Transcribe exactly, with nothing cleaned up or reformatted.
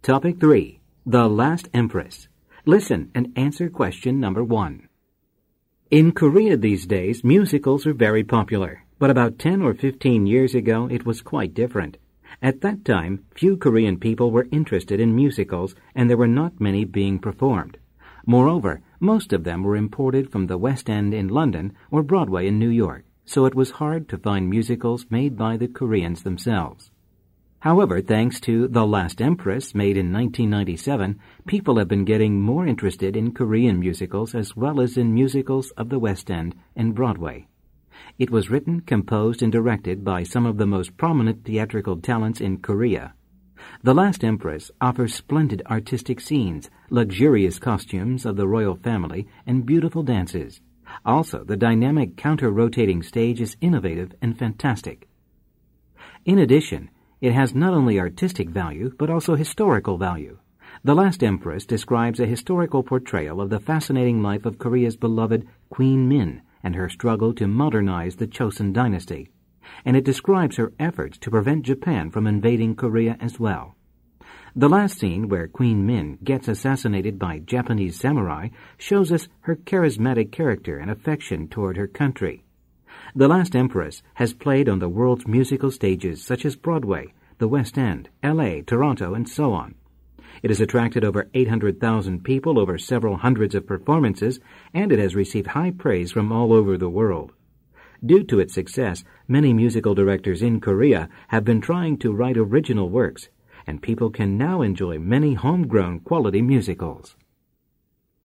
Topic three. The Last Empress. Listen and answer question number one. In Korea these days, musicals are very popular, but about ten or fifteen years ago it was quite different. At that time, few Korean people were interested in musicals, and there were not many being performed. Moreover, most of them were imported from the West End in London or Broadway in New York, so it was hard to find musicals made by the Koreans themselves. However, thanks to The Last Empress, made in nineteen ninety-seven, people have been getting more interested in Korean musicals as well as in musicals of the West End and Broadway. It was written, composed, and directed by some of the most prominent theatrical talents in Korea. The Last Empress offers splendid artistic scenes, luxurious costumes of the royal family, and beautiful dances. Also, the dynamic counter-rotating stage is innovative and fantastic. In addition, it has not only artistic value, but also historical value. The Last Empress describes a historical portrayal of the fascinating life of Korea's beloved Queen Min and her struggle to modernize the Chosun dynasty, and it describes her efforts to prevent Japan from invading Korea as well. The last scene, where Queen Min gets assassinated by Japanese samurai, shows us her charismatic character and affection toward her country. The Last Empress has played on the world's musical stages such as Broadway, the West End, L A, Toronto, and so on. It has attracted over eight hundred thousand people over several hundreds of performances, and it has received high praise from all over the world. Due to its success, many musical directors in Korea have been trying to write original works, and people can now enjoy many homegrown quality musicals.